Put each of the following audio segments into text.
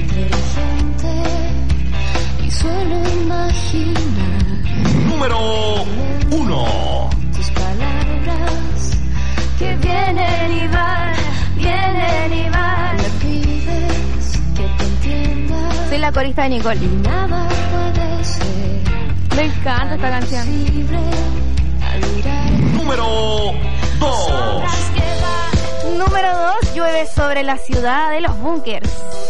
inteligente y suelo imaginar. Número 1. Tus palabras que vienen y van, vienen y van. Me pides que te entienda. Soy la corista de Nicole. Y nada puede ser. Me encanta esta canción. Número 2. Número 2, llueve sobre la ciudad de los búnkers.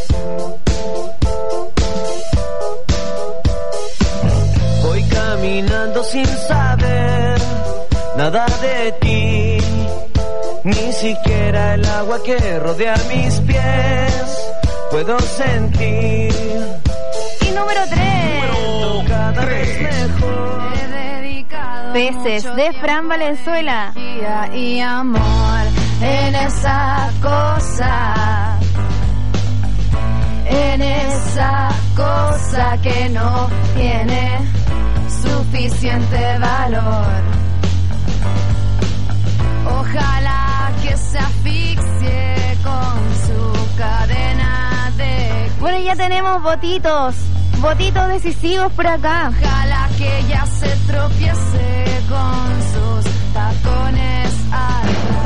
Voy caminando sin saber nada de ti, ni siquiera el agua que rodea mis pies puedo sentir. Y número 3. Cada vez mejor. Peces de Fran Valenzuela. Y amor en esa cosa que no tiene suficiente valor. Ojalá que se asfixie con su cadena de... Bueno, ya tenemos votitos decisivos por acá. Ojalá que ella se tropiece con sus tacones altos.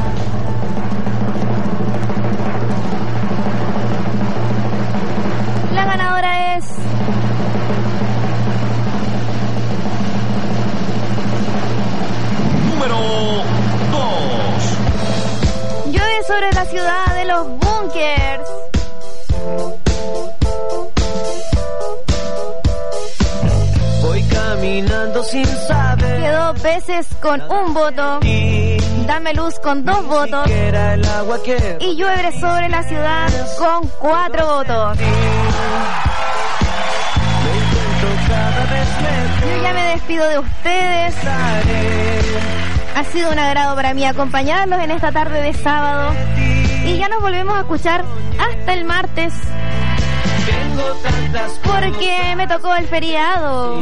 La ganadora es... Número 2. Llueve sobre la ciudad de los búnkers. Voy caminando sin saber. Quedó Peces con un voto. Dame Luz con 2 votos. El agua que Y Llueve sobre la ciudad con 4 votos. Yo ya me despido de ustedes. Ha sido un agrado para mí acompañarlos en esta tarde de sábado. Y ya nos volvemos a escuchar hasta el martes, porque me tocó el feriado.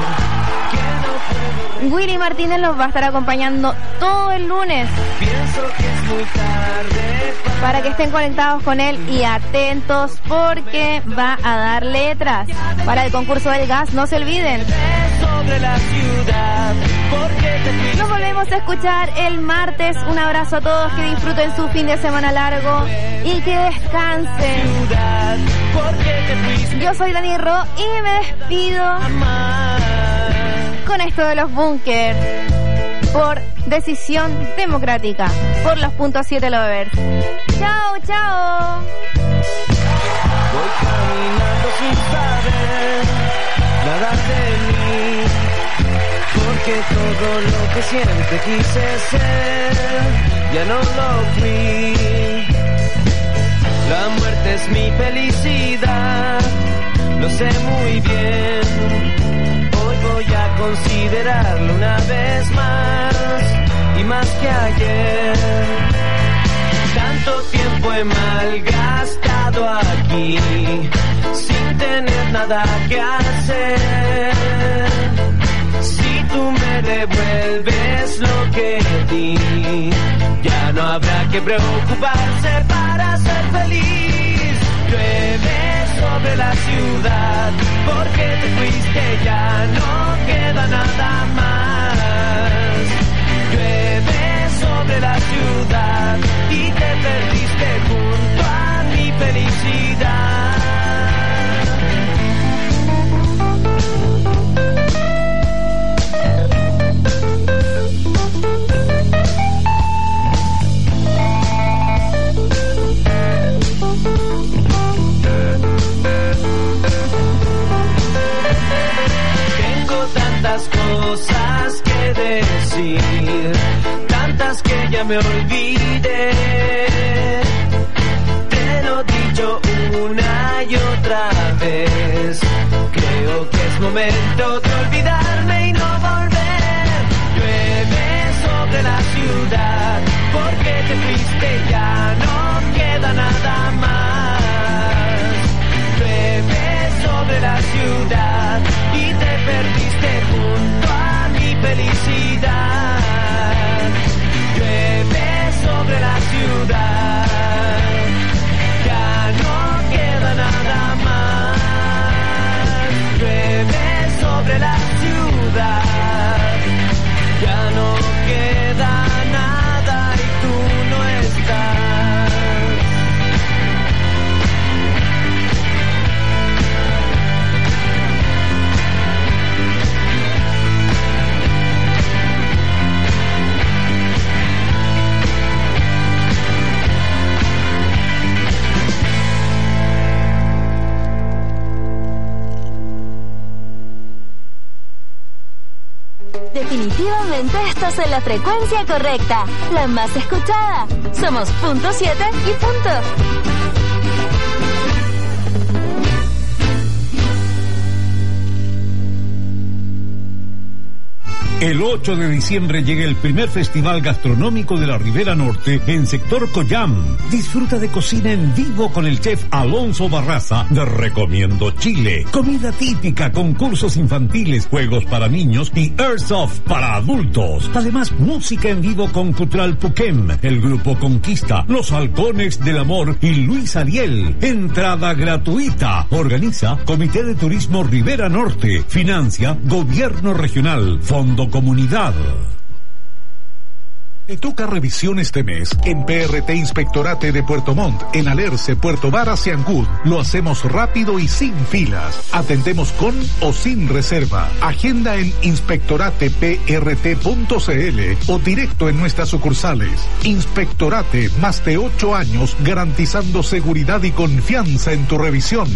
Willy Martínez los va a estar acompañando todo el lunes, para que estén conectados con él y atentos, porque va a dar letras para el concurso del gas, no se olviden. Nos volvemos a escuchar el martes. Un abrazo a todos, que disfruten su fin de semana largo y que descansen. Yo soy Dani Ro y me despido con esto de los búnkers, por decisión democrática, por los .7 Lovers. Chao, chao. Voy caminando sin saber nada de mí, porque todo lo que siempre quise ser ya no lo fui. La muerte es mi felicidad, lo sé muy bien. Hoy voy a considerarlo una vez más, y más que ayer. Tanto tiempo he malgastado aquí, sin tener nada que hacer. Si tú me devuelves lo que di, ya no habrá que preocuparse para ser feliz. Llueve sobre la ciudad, porque te fuiste, ya no queda nada más. Llueve sobre la ciudad y te perdiste junto a mi felicidad. Tantas cosas que decir, tantas que ya me olvidé. Te lo he dicho una y otra vez, creo que es momento de olvidarme y no volver. Llueve sobre la ciudad, porque te fuiste, ya no queda nada más. Llueve sobre la ciudad y te perdiste junto a mi felicidad. Llueve sobre la ciudad, ya no queda nada más. Definitivamente estás en la frecuencia correcta, la más escuchada. Somos punto 7 y punto. El 8 de diciembre llega el primer festival gastronómico de la Ribera Norte en Sector Coyam. Disfruta de cocina en vivo con el chef Alonso Barraza de Recomiendo Chile. Comida típica, concursos infantiles, juegos para niños y airsoft para adultos. Además, música en vivo con Cutral Puquem, el Grupo Conquista, Los Halcones del Amor y Luis Ariel. Entrada gratuita. Organiza Comité de Turismo Ribera Norte. Financia Gobierno Regional. Fondo Comunidad. Te toca revisión este mes en PRT Inspectorate de Puerto Montt, en Alerce, Puerto Varas y Ancud. Lo hacemos rápido y sin filas. Atendemos con o sin reserva. Agenda en inspectorateprt.cl o directo en nuestras sucursales. Inspectorate, más de 8 años garantizando seguridad y confianza en tu revisión.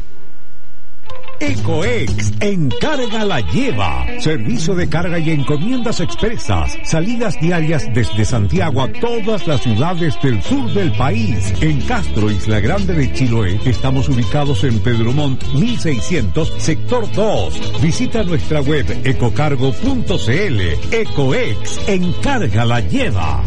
Ecoex, encarga la lleva. Servicio de carga y encomiendas expresas. Salidas diarias desde Santiago a todas las ciudades del sur del país. En Castro, Isla Grande de Chiloé, estamos ubicados en Pedro Montt 1600, sector 2. Visita nuestra web ecocargo.cl. Ecoex, encarga la lleva.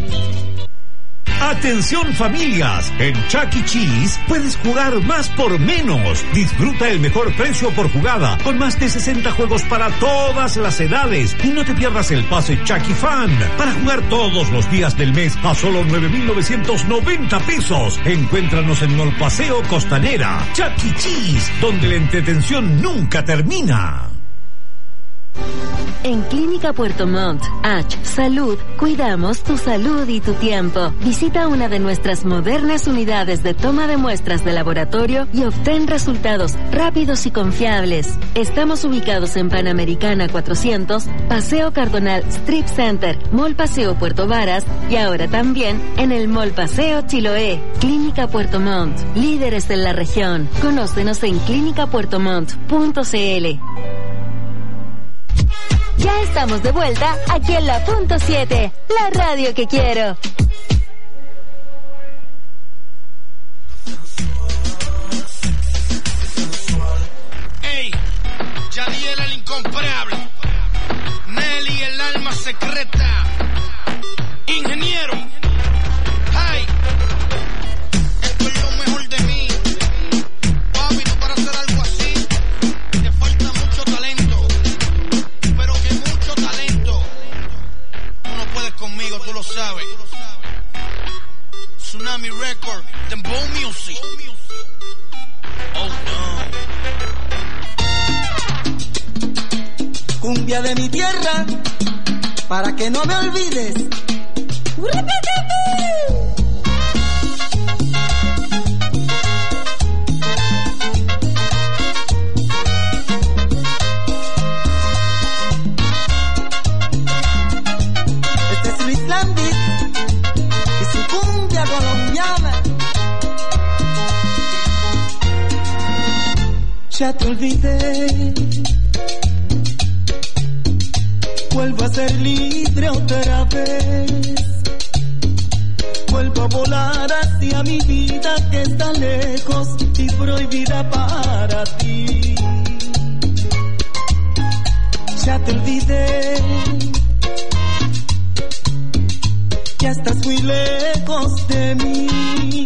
Atención familias, en Chuck E. Cheese puedes jugar más por menos. Disfruta el mejor precio por jugada, con más de 60 juegos para todas las edades. Y no te pierdas el pase Chuck E. Fan, para jugar todos los días del mes a solo 9,990 pesos. Encuéntranos en Mall Paseo Costanera. Chuck E. Cheese, donde la entretención nunca termina. En Clínica Puerto Montt, H Salud, cuidamos tu salud y tu tiempo. Visita una de nuestras modernas unidades de toma de muestras de laboratorio y obtén resultados rápidos y confiables. Estamos ubicados en Panamericana 400, Paseo Cardonal Strip Center, Mall Paseo Puerto Varas y ahora también en el Mall Paseo Chiloé. Clínica Puerto Montt, líderes en la región. Conócenos en clinicapuertomont.cl. Ya estamos de vuelta aquí en la punto 7, la radio que quiero. Ey, Yadiel el incomparable, Nelly el alma secreta, ingeniero. Hey, esto es lo mejor de mí. Papi, tú para hacer algo así te falta mucho talento. Pero que mucho talento. Tú no puedes conmigo, tú lo sabes. Tsunami Record, Dembow Music. Oh no. Cumbia de mi tierra, para que no me olvides. Ya te olvidé, vuelvo a ser libre otra vez, vuelvo a volar hacia mi vida que está lejos y prohibida para ti. Ya te olvidé, ya estás muy lejos de mí.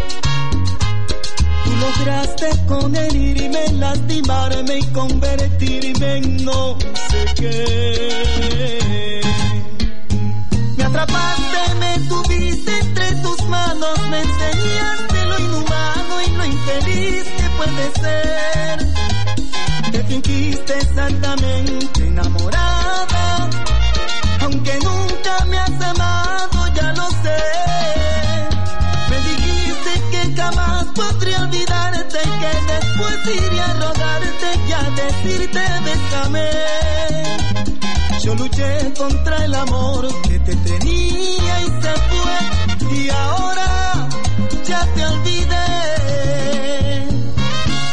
Lograste con herirme, lastimarme y convertirme en no sé qué. Me atrapaste, me tuviste entre tus manos, me enseñaste lo inhumano y lo infeliz que puede ser. Te fingiste exactamente enamorada, aunque nunca me has amado, ya lo sé. Me dijiste que jamás podría olvidarte y que después iría a rogarte y a decirte bésame. Yo luché contra el amor que te tenía y se fue y ahora ya te olvidé.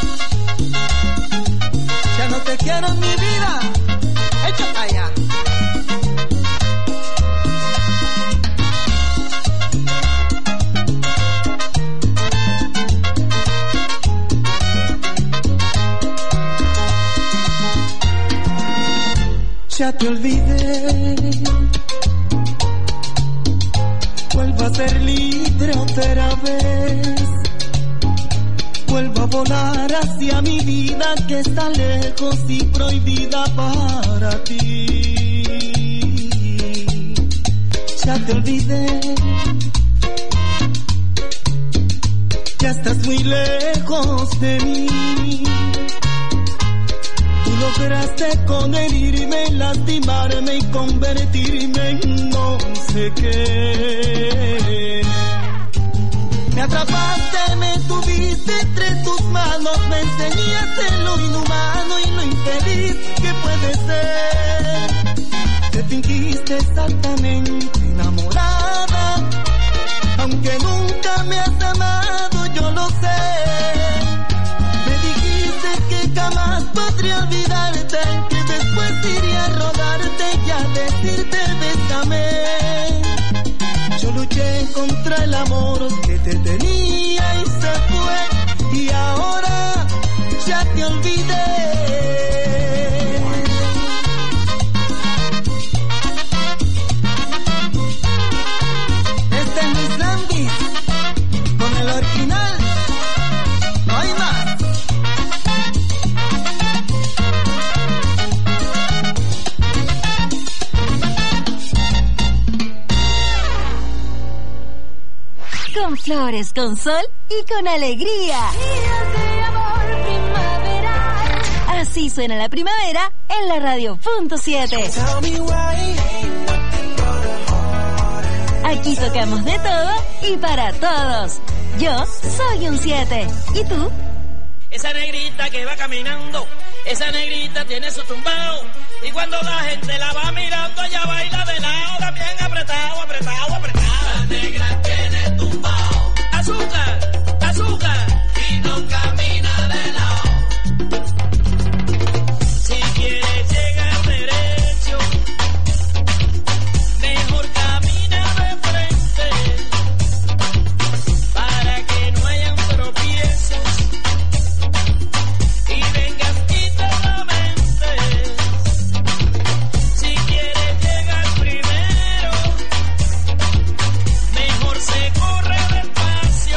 Ya no te quiero en mi vida, echa para allá. Ya te olvidé, vuelvo a ser libre otra vez, vuelvo a volar hacia mi vida que está lejos y prohibida para ti. Ya te olvidé, ya estás muy lejos de mí. Tú lograste con herirme, lastimarme y convertirme en no sé qué. Me atrapaste, me tuviste entre tus manos, me enseñaste lo inhumano y lo infeliz que puede ser. Te fingiste exactamente enamorada, aunque nunca me has amado, yo lo sé. Me dijiste que jamás podría olvidarte, que después iría a rodarte y a decirte bésame. Yo luché contra el amor que te tenía y se fue, y ahora ya te olvidé. Este es mi Zambis, con el original, no hay más. Con flores, con sol y con alegría. Así suena la primavera en la radio.7. Aquí tocamos de todo y para todos. Yo soy un 7. ¿Y tú? Esa negrita que va caminando, esa negrita tiene su tumbao. Y cuando la gente la va mirando, ella baila de lado, también apretado, apretado, apretado. La negra tiene tumbao. Azúcar, azúcar. Y no camina de lado. Si quieres llegar derecho, mejor camina de frente, para que no hayan tropiezos y vengas y te lamentes. Si quieres llegar primero, mejor se corre despacio.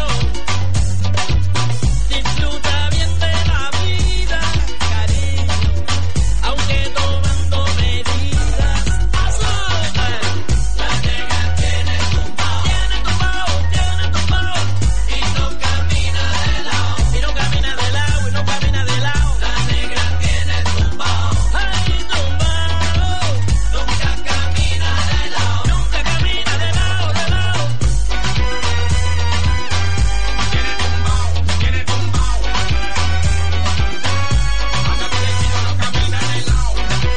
Disfruta bien de la vida, cariño, aunque tomando medidas. Azúcar, la negra tiene tumbao, tiene tumbao, y no camina de lado, y no camina de lado, y no camina de lado. La negra tiene tumbao, ay tumbao, nunca camina de lado, nunca camina de lado, de lado. Tiene tumbao, tiene tumbao. Anda derechito, no camina de lado.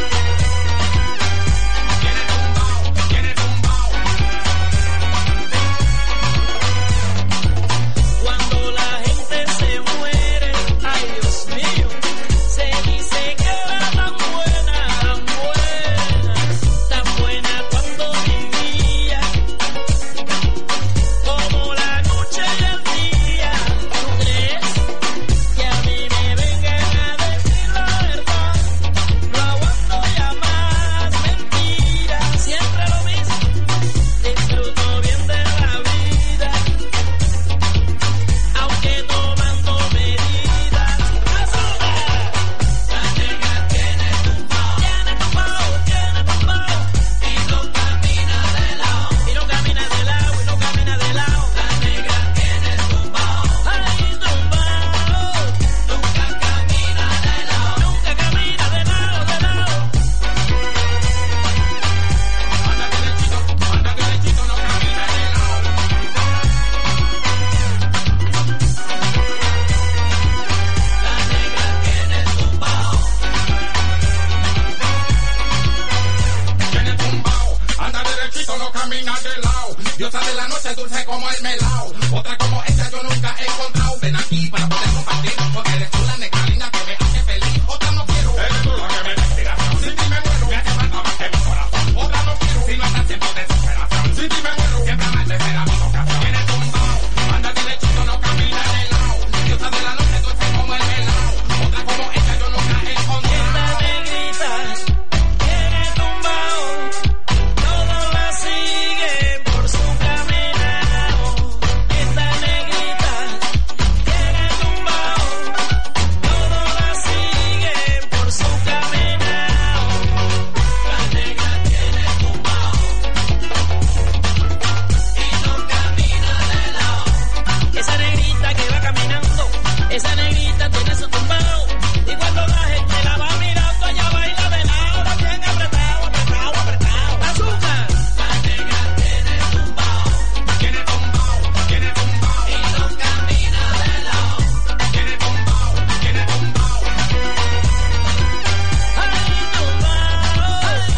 Tiene tumbao, tiene tumbao. Cuando la gente se muere, ay Dios mío, se dice que era tan buena, tan buena cuando vivía, como la noche y el día. ¿Tú crees que a mí me vengan a decir la verdad? No aguanto ya más mentiras, siempre lo mismo, disfruto bien de la vida, aunque tomando medidas. Azúcar, la negra tiene tumbao, tiene tumbao, y no camina de lado, y no camina de lado, y no camina de lado. La negra tiene tumbao, ay tumbao, nunca camina de lado, nunca camina de lado, de lado. Anda derechito, no camina de lado. La negra tiene tumbao, tiene tumbao, anda derechito, no camina de lado. Diosa de la noche, dulce como el melao. Otra como esta yo nunca he encontrado. Ven aquí para poder compartir, porque eres tú la negra linda que me hace feliz. Otra no quiero, eres tú la que me da inspiración. Sin ti me muero, me hace falta más que mi corazón. Otra no quiero, si no estás siempre de desesperación. Sin ti me muero, siempre más te espera mi ocasión. Tiene tumbao, anda derechito, no camina de lado. Diosa de la noche, dulce como el melao. Otra como esta yo nunca he encontrado. Esta negrita tiene tumbao. bajita tiene su tumbao. Y cuando la gente la va mirando, ella baila de lado, bien apretado, apretado, apretado. Azúcar. La negra tiene tumbao, tiene tumbao, tiene tumbao. Y no camina de lado. Tiene tumbao, tiene tumbao. Ay, tumbao,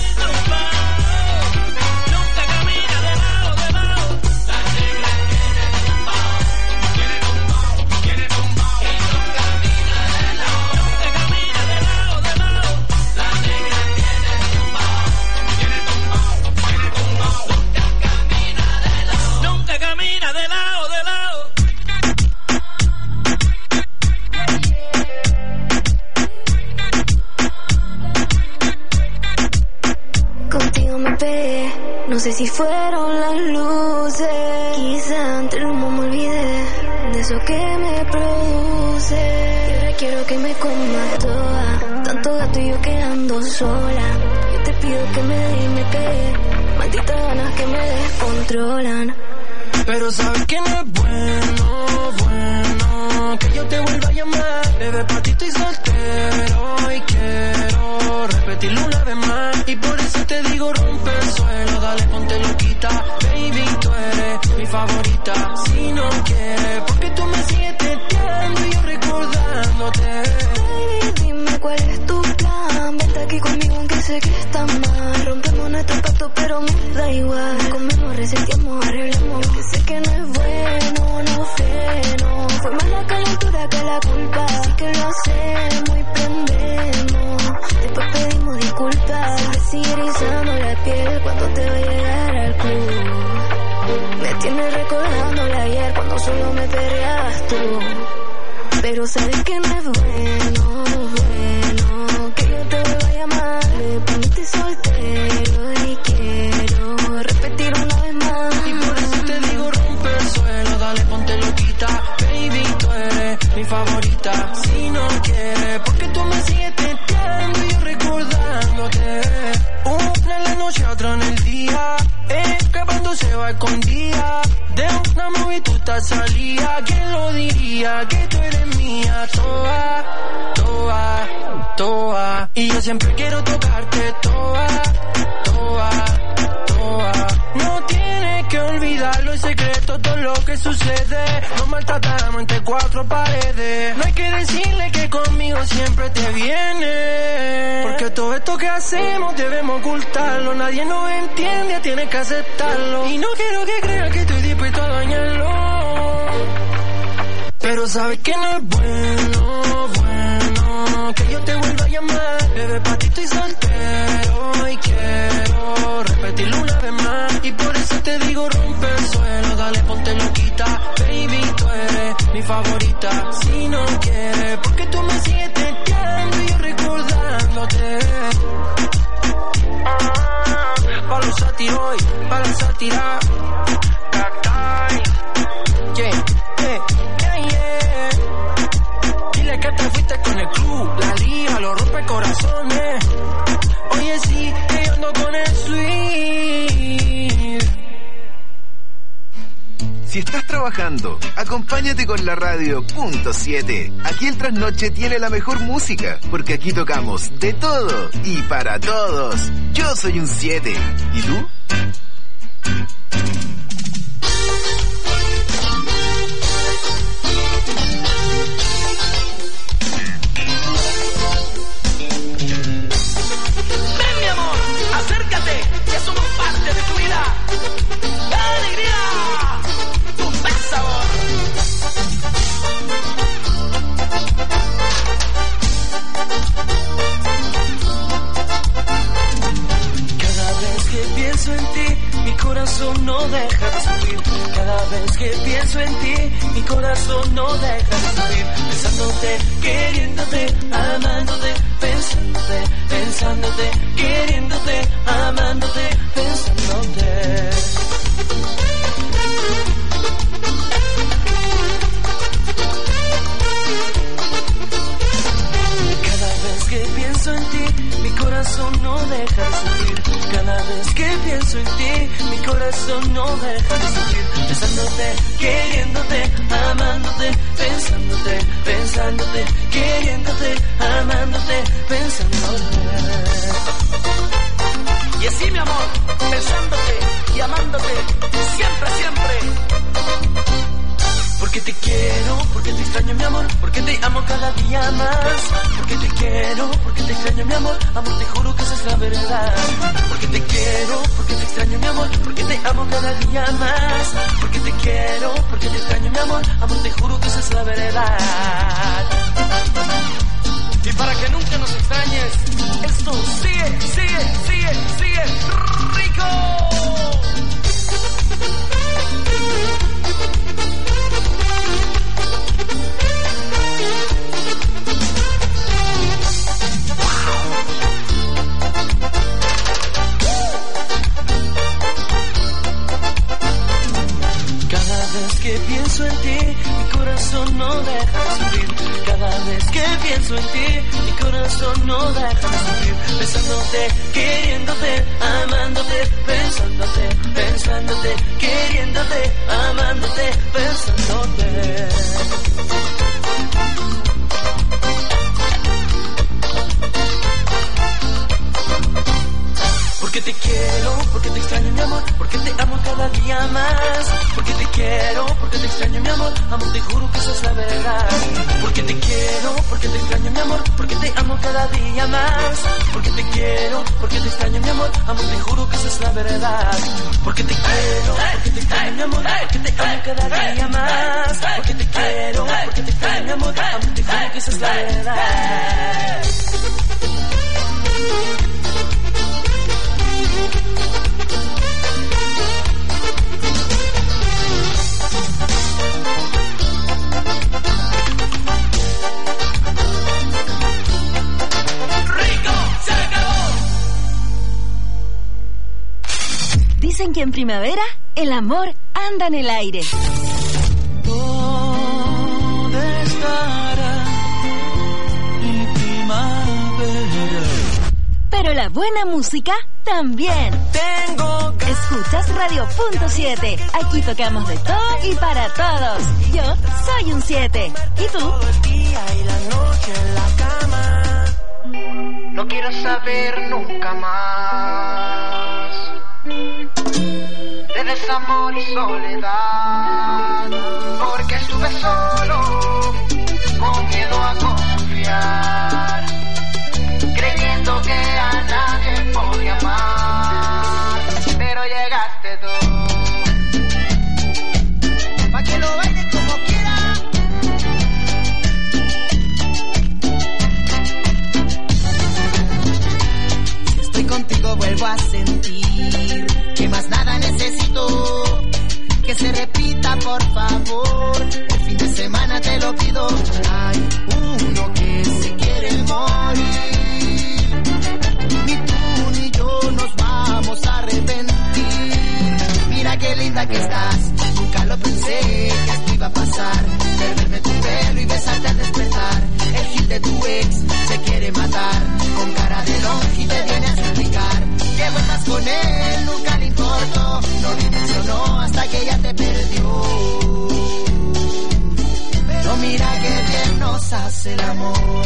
nunca camina de lado, de lado. La negra tiene tumbao, tiene tumbao, tiene tumbao. Y no camina de lado, nunca camina de lado, de lado. La negra tiene tumbao, tiene tumbao, tiene tumbao. Nunca camina de lado, de lado. Contigo me pegué, no sé si fueron las luces. Quizá entre el humo me olvidé de eso que me produce. Y ahora quiero que me comas toda, tanto gato y yo quedando sola. Yo te pido que me dé y me pegue, malditas ganas que me descontrolan. Pero sabes que no es bueno, bueno, que yo te vuelva a llamar. Bebé, pa' ti estoy soltero y quiero repetirlo una vez más. Y por eso te digo rompe el suelo, dale ponte loquita. Baby, tú eres mi favorita. Si no quieres, porque tú me sigues teteando y yo recordándote. Baby, dime cuál es tu plan. Vente aquí conmigo aunque sé que está mal. Rompemos nuestro pacto pero me da igual. Comemos, reseteamos, arreglamos. Que sé que no es bueno, no freno. Fue más la calentura que la culpa. Así que lo hacemos y prendemos. Después pedimos disculpas. Me sigue erizando la piel cuando te voy a llegar al club. Me tienes recordándole ayer cuando solo me perreabas tú. Pero sabes que no es bueno, bueno, que yo te vuelva a llamar. Me poniste soltero y quiero repetir una vez más. Y por eso te digo rompe el suelo, dale ponte loquita. Baby, tú eres mi favorita. Si no quieres, porque tú me sigues teteando y yo recordándote. Una en la noche, otra en el día, escapándose va escondida. De una movie tú estás salida. ¿Quién lo diría? Que tú eres mía. Toa, toa, toa. Y yo siempre quiero tocarte toa, toa, toa. No tienes que olvidarlo, el secreto, todo lo que sucede. Nos maltratamos entre cuatro paredes. No hay que decirle que conmigo siempre te viene. Porque todo esto que hacemos debemos ocultarlo. Nadie nos entiende, tienes que aceptarlo. Y no quiero que creas que estoy dispuesto a dañarlo. Pero sabes que no es bueno, bueno, que yo te vuelva a llamar. Bebé, pa' ti estoy soltero y quiero repetirlo una vez más. Y por eso te digo rompe el suelo, dale ponte loquita. Baby, tú eres mi favorita. Si no quieres, porque tú me sigues teteando y yo recordándote. Pa' los sátiros y pa' la sátira. Yeah. Dile que te fuiste con el club, la liga, lo rompe corazones. Oye, sí, que yo ando con el swing. Si estás trabajando, acompáñate con la radio Punto 7. Aquí el Trasnoche tiene la mejor música, porque aquí tocamos de todo y para todos. Yo soy un 7. ¿Y tú? corazón no deja de subir. Cada vez que pienso en ti, mi corazón no deja de subir. Pensándote, queriéndote, amándote, pensándote, pensándote, queriéndote, amándote, pensándote. Cada vez que pienso pienso en ti, mi corazón no deja de sufrir. Cada vez que pienso en ti, mi corazón no deja de sufrir. Pensándote, queriéndote, amándote, pensándote, pensándote, queriéndote, amándote, pensándote. Y así, mi amor, pensándote y amándote, siempre, siempre. Porque te quiero, porque te extraño, mi amor, porque te amo cada día más. Porque te quiero, porque te extraño, mi amor, amor, te juro que esa es la verdad. Porque te quiero, porque te extraño, mi amor, porque te amo cada día más. Porque te quiero, porque te extraño, mi amor, amor, te juro que esa es la verdad. Y para que nunca nos extrañes, esto sigue, sigue, sigue, sigue rico. Cada vez que pienso en ti, mi corazón no deja de sufrir. Cada vez que pienso en ti, mi corazón no deja de sufrir. Pensándote, queriéndote, amándote, pensándote, pensándote, queriéndote, amándote, pensándote. Porque te quiero, porque te extraño, mi amor, porque te amo cada día más. Porque te quiero, porque te extraño, mi amor, amor, te juro que esa es la verdad. Porque te quiero, porque te extraño, mi amor, porque te amo cada día más. Porque te quiero, porque te extraño, mi amor, amor, te juro que esa es la verdad. Porque te quiero, porque te extraño, mi amor, porque te amo cada día más. Porque te quiero, porque te extraño, mi amor, amor, te juro que esa es la verdad. Dicen que en primavera el amor anda en el aire. ¿Dónde estará mi primavera? Pero la buena música también. Escuchas Radio.7. Aquí tocamos de todo y para todos. Yo soy un 7. ¿Y tú? El día y la noche en la cama. No quiero saber nunca más de desamor y soledad, porque estuve solo, con miedo a confiar, creyendo que a nadie podía amar, pero llegaste tú, pa' que lo bailes como quieras. Si estoy contigo vuelvo a sentir que más nada necesito, que se repita por favor, el fin de semana te lo pido. Hay uno que se quiere morir, ni tú ni yo nos vamos a arrepentir. Mira qué linda que estás, nunca lo pensé que esto iba a pasar, perderme tu pelo y besarte al despertar. El hit de tu ex se quiere matar, con cara de longe te viene a suplicar que vuelvas con él, nunca le importó, no dimensionó hasta que ella te perdió. Pero mira que bien nos hace el amor.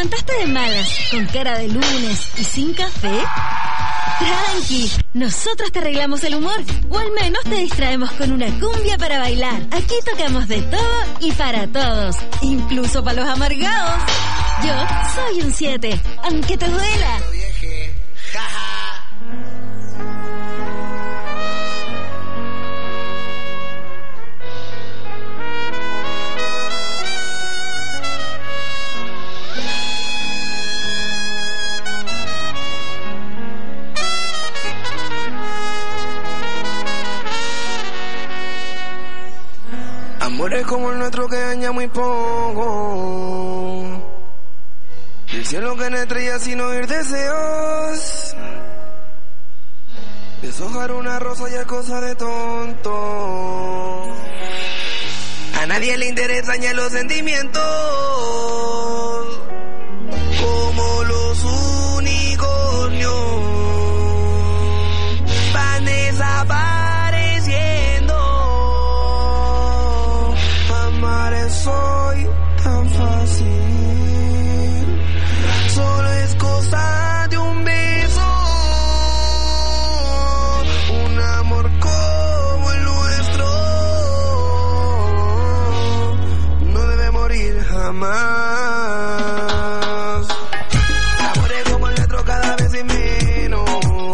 levantaste de malas, con cara de lunes y sin café? Tranqui, nosotros te arreglamos el humor, o al menos te distraemos con una cumbia para bailar. Aquí tocamos de todo y para todos, incluso para los amargados. Yo soy un 7, aunque te duela. Amores como el nuestro que daña muy poco. El cielo que no estrella sin oír deseos. Deshojar una rosa ya es cosa de tonto. A nadie le interesan ya los sentimientos. Como los unicornios van desapareciendo. Amar es hoy tan fácil. Solo es cosa de un beso. Un amor como el nuestro no debe morir jamás. Amores como el nuestro cada vez es menos.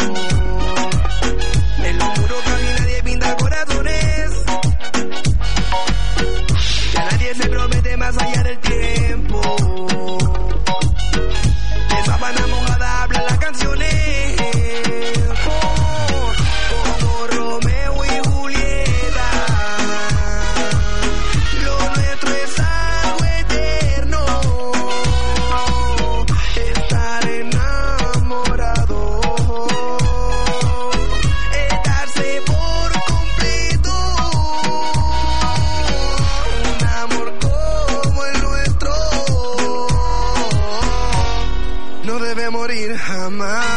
En los muros casi nadie pinta corazones. Ya nadie se promete más allá del tiempo. De sábana mojada hablan las canciones. Como Romeo y Julieta. Lo nuestro es algo eterno. Estar enamorado. Estarse por completo. Un amor como el nuestro no debe morir jamás.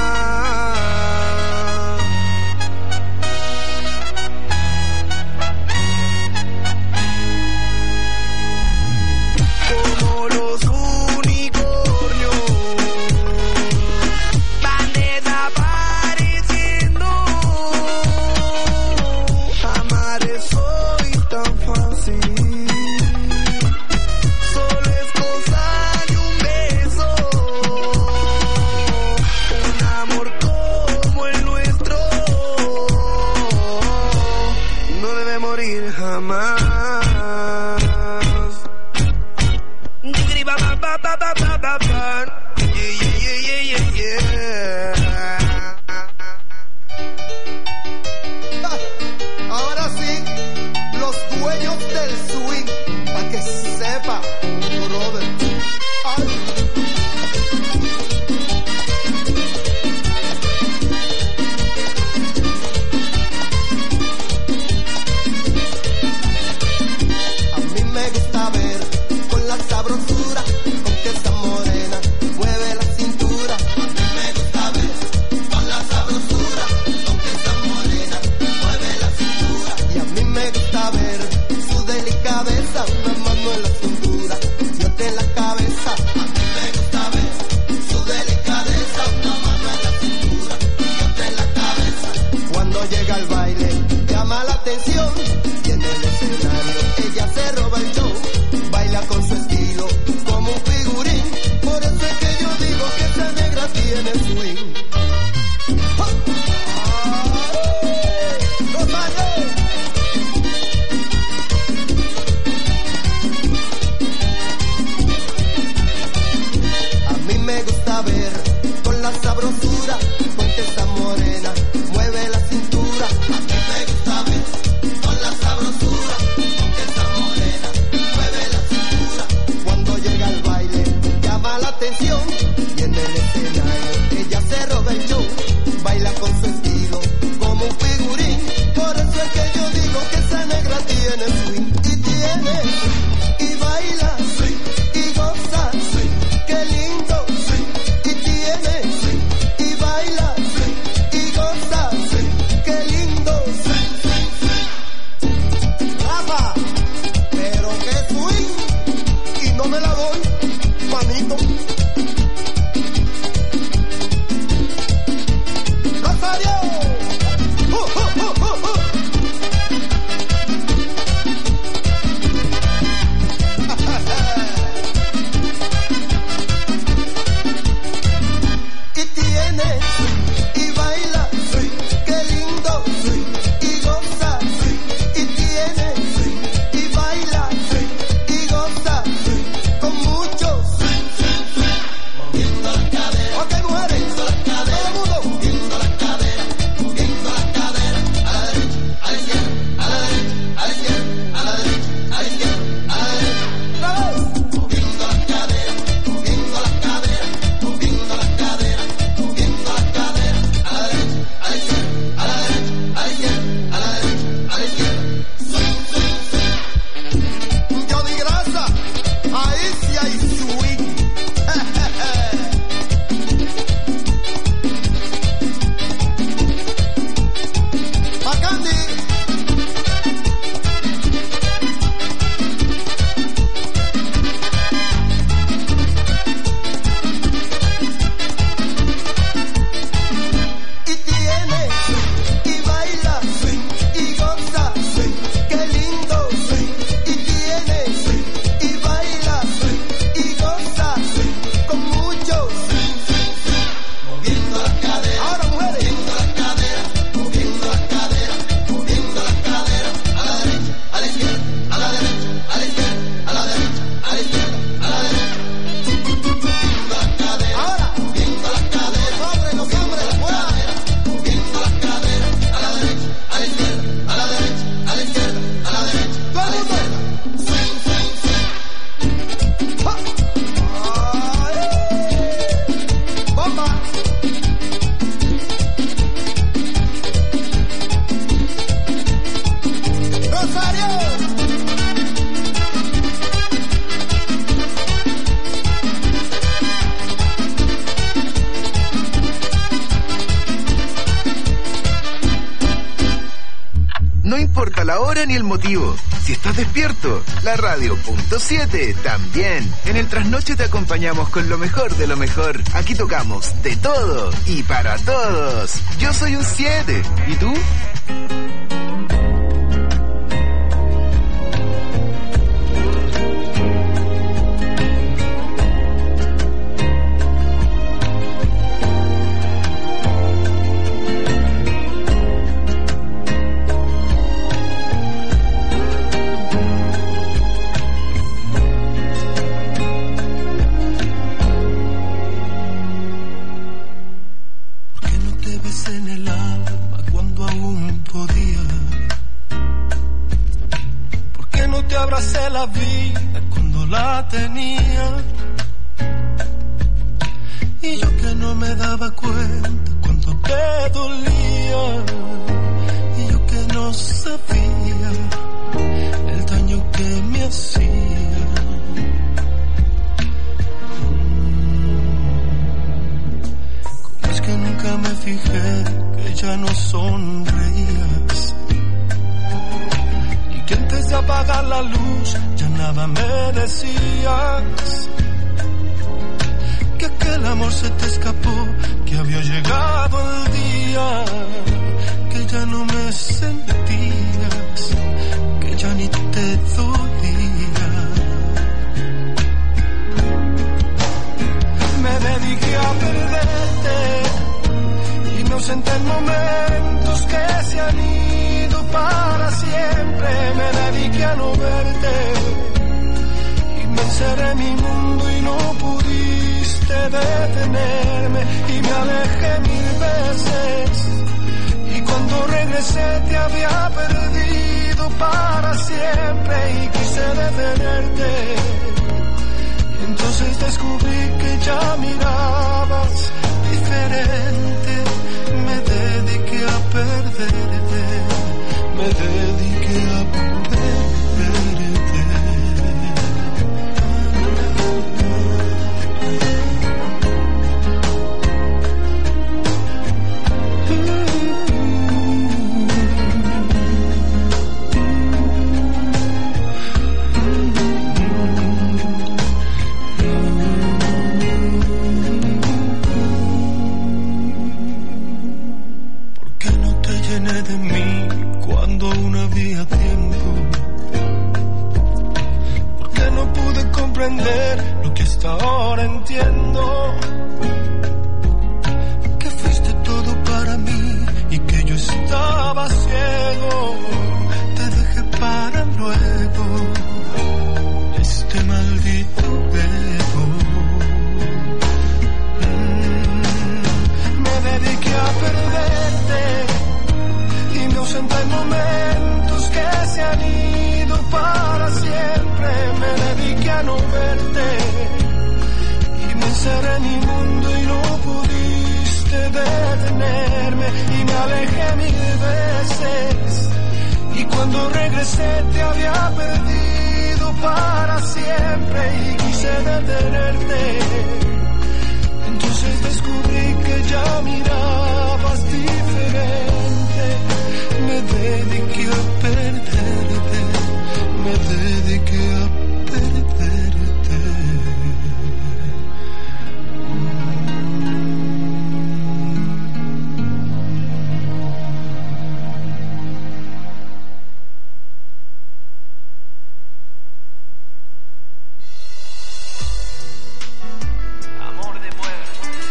Como los unicornios van desapareciendo. Amar es hoy tan fácil. Solo es cosa de un beso. Un amor como el nuestro no debe morir jamás. Ahora sí, los dueños del swing, para que sepa, brother. Ay. A mí me gusta ver con la sabrosura con que esa morena mueve la cintura. A mí me gusta ver con la sabrosura con que esa morena mueve la cintura. Y a mí me gusta ver su delicadeza, una mano en la cintura y otra en la cabeza. A mí me gusta ver su delicadeza, una mano en la cintura y otra en la cabeza. Cuando llega al baile llama la atención y en el escenario ella se roba el show. Baila con su estilo como un figurín. Por eso es que yo digo que esa negra tiene swing. ¡Ja! ¡Ay! ¡Gózalo! Rosario. No importa la hora ni el motivo. Si estás despierto, la radio.7 también. En el trasnoche te acompañamos con lo mejor de lo mejor. Aquí tocamos de todo y para todos. Yo soy un 7. ¿Y tú? La vida cuando la tenía y yo que no me daba cuenta cuánto te dolía y yo que no sabía el daño que me hacía. Como es que nunca me fijé que ya no sonreías y que antes de apagar la luz ya nada me decías, que aquel amor se te escapó, que había llegado el día, que ya no me sentías, que ya ni te dolía. Me dediqué a perderte y me ausenté en momentos que se han ido para siempre. Me dediqué a no verte y me encerré en mi mundo y no pudiste detenerme y me alejé 1000 veces y cuando regresé te había perdido para siempre y quise detenerte y entonces descubrí que ya mirabas diferente. Me dediqué a perderte, me dediqué a perderte. De mí cuando aún había tiempo, porque no pude comprender lo que hasta ahora entiendo, que fuiste todo para mí y que yo estaba ciego, te dejé para luego este maldito ego. Me dediqué a perderte y me ausenté en momentos que se han ido para siempre. Me dediqué a no verte y me encerré en mi mundo y no pudiste detenerme y me alejé 1000 veces y cuando regresé te había perdido para siempre y quise detenerte. Entonces descubrí que ya mirabas diferente. Me dediqué a perderte, me dediqué a perderte. Amor de pueblo.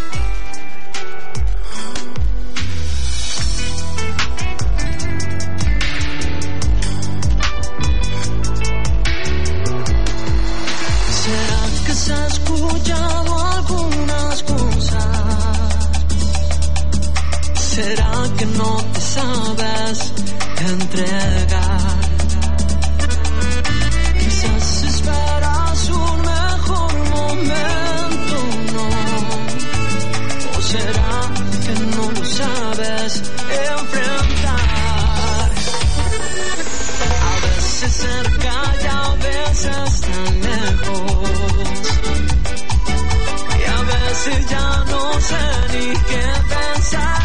Has escuchado algunas cosas. ¿Será que no te sabes entregar? Quizás esperas un mejor momento, ¿no? ¿O será que no lo sabes enfrentar? A veces tan lejos y a veces ya no sé ni qué pensar.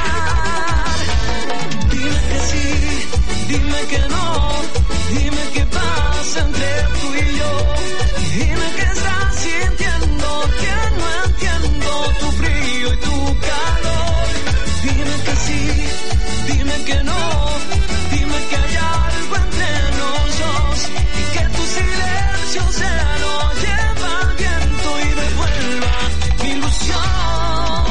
Dime que sí, dime que no, dime qué pasa entre tú y yo. Dime que estás sintiendo, que no entiendo tu frío y tu calor. Dime que sí, dime que no, dime que hay algo entre nosotros y que tu silencio se lo lleva al viento y devuelva mi ilusión.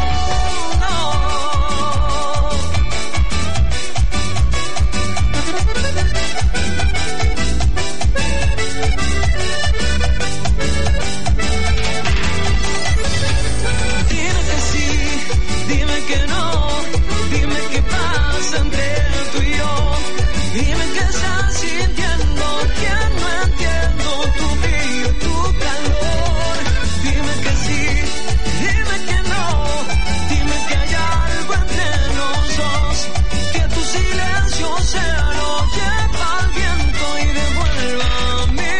Dime que sí, dime que no, dime qué pasa entre tú y yo. Dime que estás sintiendo, que no entiendo tu frío y tu calor. Dime que sí, dime que no, dime que hay algo entre nosotros, que tu silencio se lo lleva al viento y devuelva mi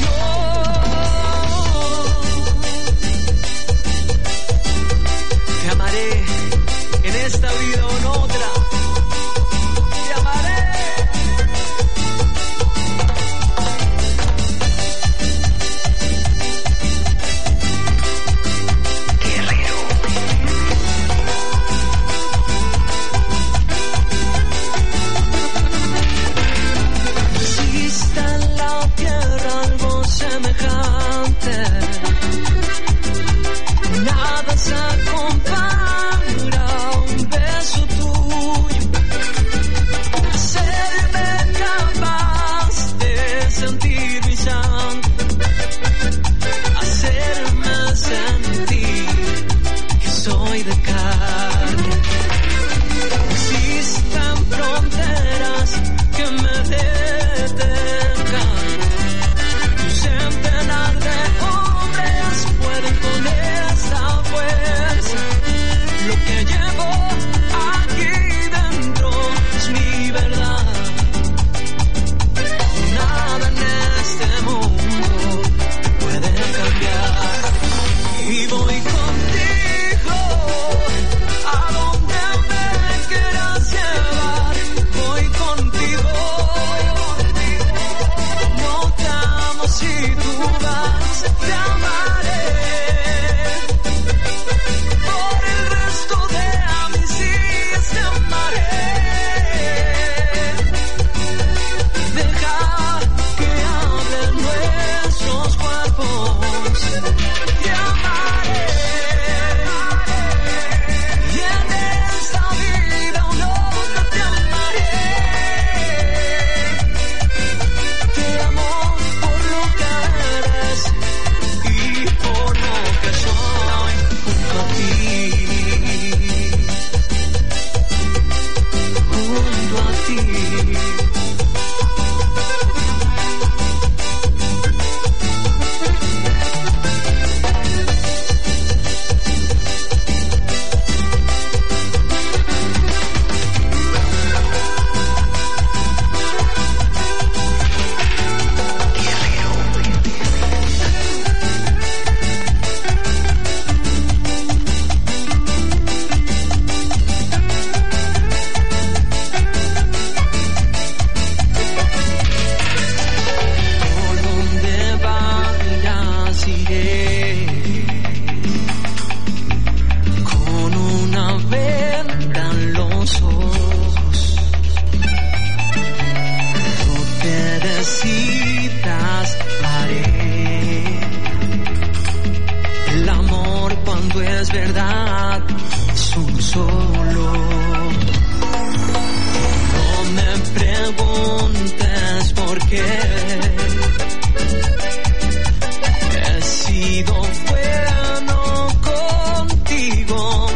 flor. Te amaré en esta vida o en otra. Te amaré. Existe en la tierra algo semejante. Nada se compara a un beso tuyo. Hacerme capaz de sentir mi sangre. Hacerme sentir que soy de carne. Existen fronteras que me detengan. Un centenar de hombres pueden con esta fuerza. Lo que llevo aquí dentro es mi verdad. Nada en este mundo puede cambiar. Y voy contigo a donde me quieras llevar. Voy contigo. No te amo si tú vas, te amaré. Por el resto de mis días te amaré. Deja que hablen nuestros cuerpos. Te amaré. Y en esta vida un otro te amaré. Te amo por lo que eres y por lo que soy junto a ti. Junto a ti. Por donde vayas iré, con una venda en los ojos. Lo que decidas haré. El amor cuando es verdad es uno solo. No me preguntes por qué. He sido bueno contigo.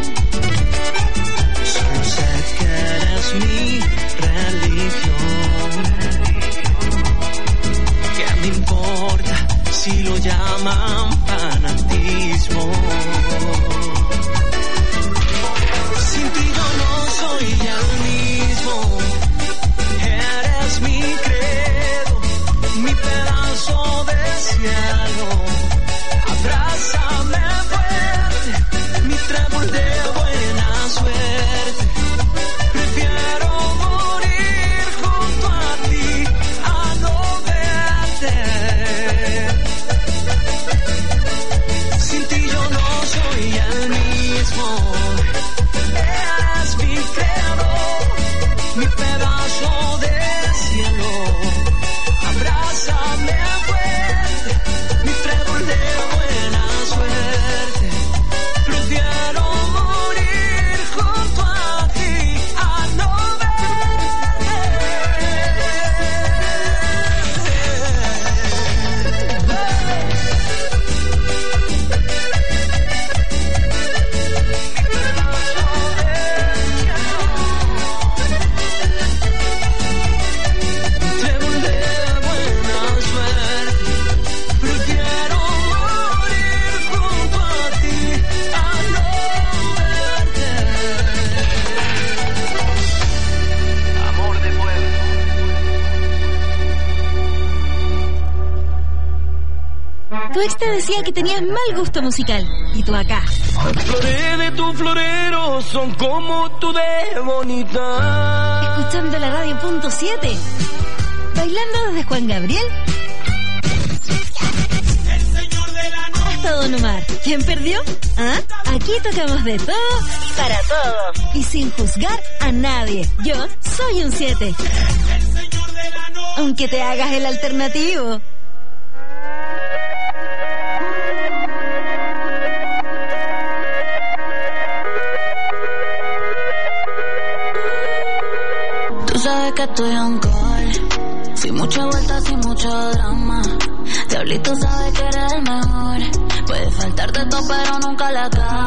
Solo sé que eres mi religión. ¿Qué me importa si lo llaman fanatismo? Sin ti yo no soy el mismo. Eres mi credo, mi pedazo pedazo de cielo. Abrázame fuerte, mi trébol de buena suerte. Prefiero morir junto a ti a no verte. Sin ti yo no soy el mismo. Eres mi credo, mi pedazo de cielo. Abrázame fuerte, mi trébol de buena suerte. Prefiero morir junto a ti a no Tu ex te decía que tenías mal gusto musical. Y tú acá. Las flores de tu florero son como tú de bonita. Escuchando la radio .7. Bailando desde Juan Gabriel hasta Don Omar. ¿Quién perdió? ¿Ah? Aquí tocamos de todo para todos. Y sin juzgar a nadie. Yo soy un 7. Aunque te hagas el alternativo. Tú sabes que estoy on call, sin mucha vuelta, sin mucho drama. Diablito sabe que eres el mejor. Puede faltar de todo pero nunca la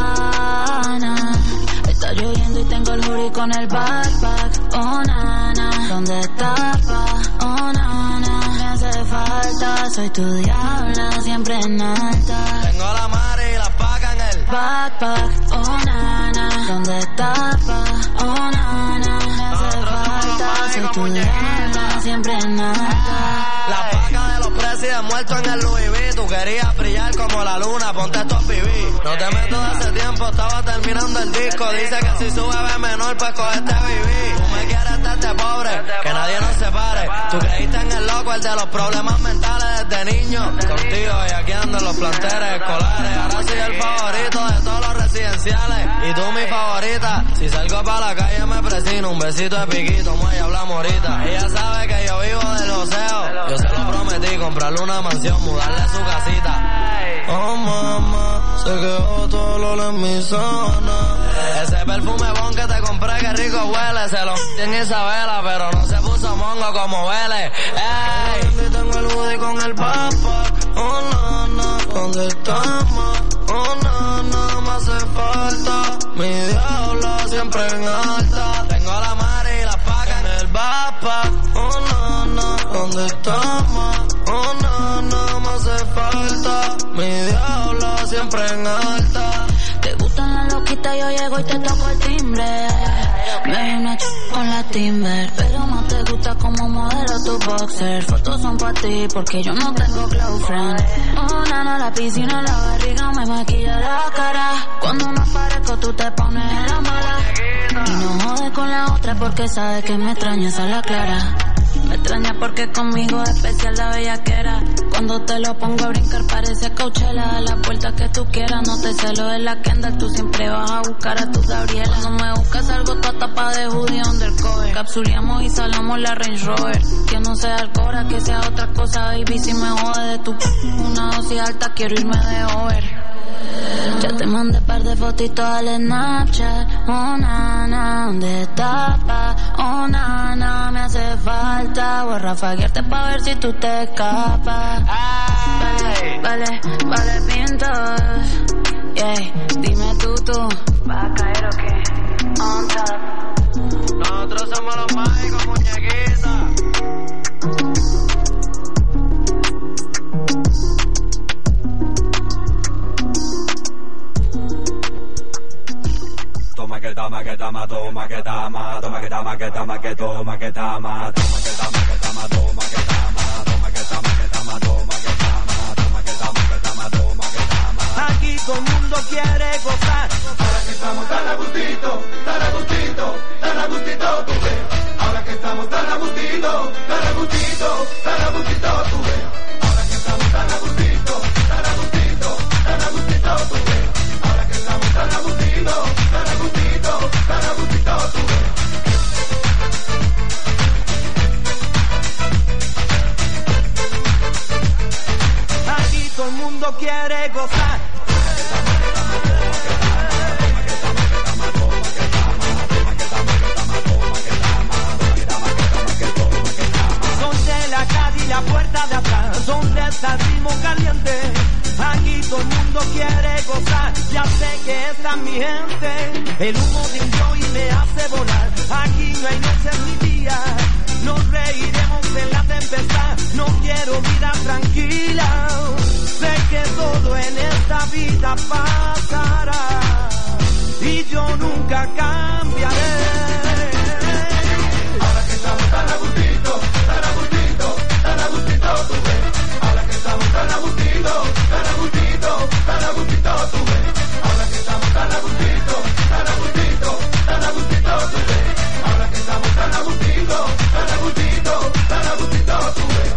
gana. Está lloviendo y tengo el hoodie con el backpack. Oh nana, ¿dónde estás pa? Oh nana, me hace falta. Soy tu diabla, siempre en alta. Tengo la madre y la paga en el backpack. Oh nana, ¿dónde estás pa? Oh nana, me hace falta. Soy tu diabla, siempre en alta. La paga de los precios muertos en el Louis V. Tú querías brillar como la luna, ponte estos pibí. No te meto de hace tiempo, estaba terminando el disco. Dice que si sube ve menor, pues cogete viví. Tú me quieres estarte pobre, que nadie nos separe. Tú creíste en el loco, el de los problemas mentales desde niño. Contigo bellaqueando en los planteles escolares. Ahora soy el favorito de todos los residenciales. Y tú mi favorita. Si salgo para la calle me presino. Un besito de piquito, muelle, hablamos ahorita. Ella sabe que yo vivo del joseo. Yo se lo prometí, comprarle una mansión, mudarle a su casita. Oh mamá, se quedó todo el olor en mi zona. Ese perfume bon que te compré, que rico huele. Se lo en Isabela, pero no se puso mongo como huele. Ey, tengo el hoodie con el backpack. Oh nana, ¿dónde estamos? Oh nana, me hace falta. Mi diabla siempre en alta. Tengo la madre y la paga en el backpack. Oh nana, ¿dónde estamos? Oh nana, me hace falta. Mi diabla siempre en alta. Te gustan las loquitas, yo llego y te toco el timbre. Me vi una con la Timber, pero no te gusta como modelo tu boxer. Fotos son para ti porque yo no tengo girlfriend. Oh nana, la piscina, la barriga me maquilla la cara. Cuando me aparezco tú te pones en la mala. Y no jodes con la otra porque sabes que me extrañas a la clara. Me extraña porque conmigo es especial la bellaquera. Cuando te lo pongo a brincar parece Coachella. A la puerta que tú quieras, no te celo de la Kendall. Tú siempre vas a buscar a tu Gabriela. No me buscas algo toda tapa de hoodie undercover. Capsuleamos y salamos la Range Rover. Que no sea alcohol, que sea otra cosa, baby. Si me jode de tu una dosis alta, quiero irme de over. Ya te mandé par de fotitos al Snapchat. Oh nana, ¿dónde estás pa? Oh nana, me hace falta. Voy a rafaguearte pa' ver si tú te escapas. Vale, pintos. Yeah, dime tú. ¿Vas a caer o qué? On top. Nosotros somos los mágicos, muñequitas. Toma que tama, que tama, toma que tama, toma que tama, que tama, que toma que tama, toma que tama, que tama, toma que tama, toma que tama, que tama, toma. tan a gustito tú ves. Ahora que estamos tan a gustito, tan a gustito, tan a gustito tú ves. Ahora que estamos tan a gustito, tan a gustito, tan a gustito tú ves. Aquí todo el mundo quiere gozar. Son de la calle y la puerta de atrás, son de ese ritmo caliente. Aquí todo el mundo quiere gozar, ya sé que esta es mi gente. El humo de un joy me hace volar. Aquí no hay noches ni días, nos reiremos en la tempestad. No quiero vida tranquila, sé que todo en esta vida pasará y yo nunca cambiaré. Ahora que estamos tan a gustito, tan a gustito, tan a gustito tú ves. Ahora que estamos tan a gustito, tan a gustito, tan a gustito tú ves. Ahora que estamos tan a gustito, tan a gustito, tan a gustito tú ves. Ahora que estamos tan a gustito, tan a gustito, tan a gustito tú ves.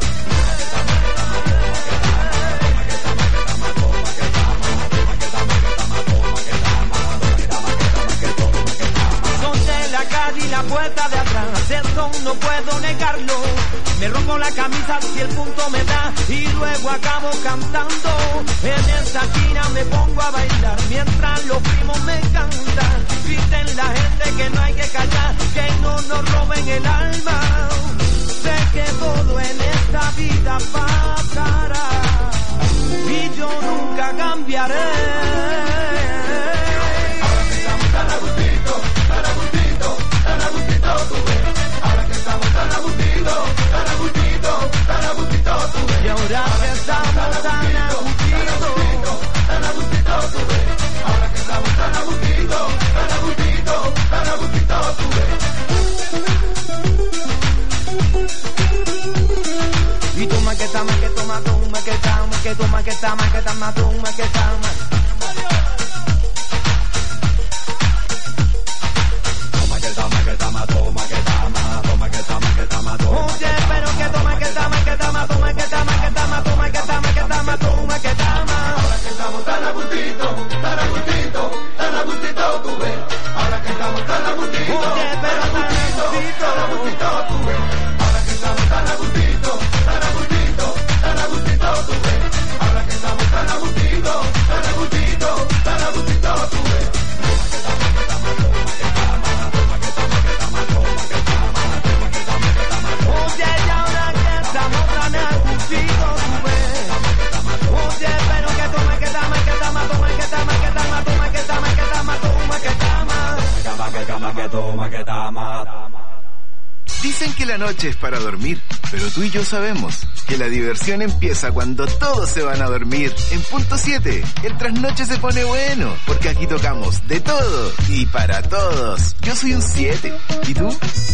Son de la calle y la puerta de atrás, eso no puedo negarlo. Me rompo la camisa si el punto me da y luego acabo cantando. En esta esquina me pongo a bailar mientras los primos me cantan. Griten la gente que no hay que callar, que no nos roben el alma. Sé que todo en esta vida pasará y yo nunca cambiaré. Ahora que estamos tan a gustito, tan a gustito, tan a gustito tú ves. Ahora que estamos tan a gustito, tan a gustito, tan a gustito tú ves. Y ahora que estamos tan a gustito, tan a gustito tú ves. Ahora que estamos tan a gustito, tan a gustito, tan a gustito tú ves. y toma que toma que toma toma que toma que toma que toma que toma toma que toma. Oye, pero que toma que toma que toma toma que toma que toma toma que toma que toma toma que toma. Ahora que estamos tan a gustito, tan a gustito, tan a gustito tú ves. Ahora que estamos tan a gustito, oye, pero tan a gustito tú ves. Ahora que estamos tan a gustito, tan a gustito, tan a gustito tú ves. Ahora que estamos tan a gustito, tan a gustito, tan a gustito tú ves. Oye, y ahora que estamos tan a gustito tú ves. Oye, pero que toma que toma que toma toma que toma que toma toma que toma que toma toma que toma que toma. Dicen que la noche es para dormir, pero tú y yo sabemos que la diversión empieza cuando todos se van a dormir. En punto 7, el trasnoche se pone bueno, porque aquí tocamos de todo y para todos. Yo soy un 7, ¿y tú?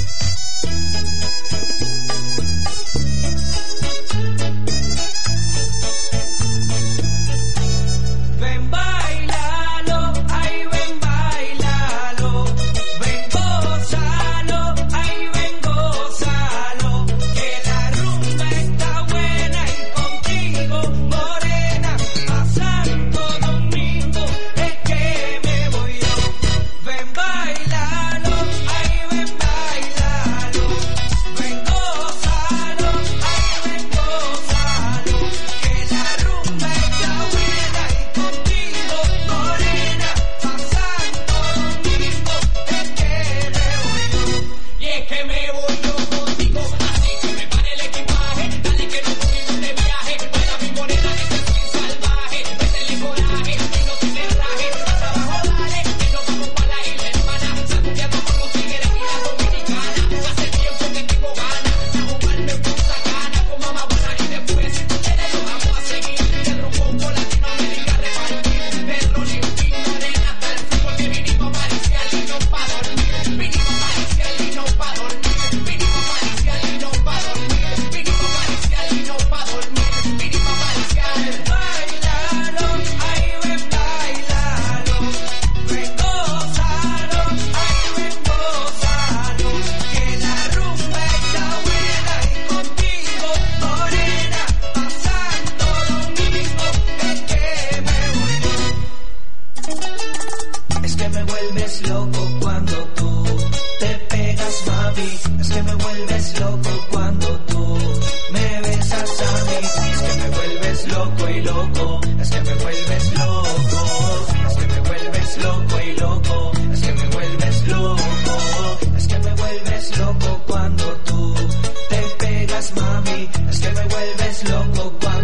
Ven, bailalo, ay, ven, bailalo. Ven, gózalo, ay, ven, gózalo. Que la rumba está buena y contigo, morena. A Santo Domingo es que me voy yo. Ven, bailalo, ay, ven, bailalo. loco, es que me vuelves loco, es que me vuelves loco y loco, es que me vuelves loco, es que me vuelves loco cuando tú te pegas, mami, es que me vuelves loco cuando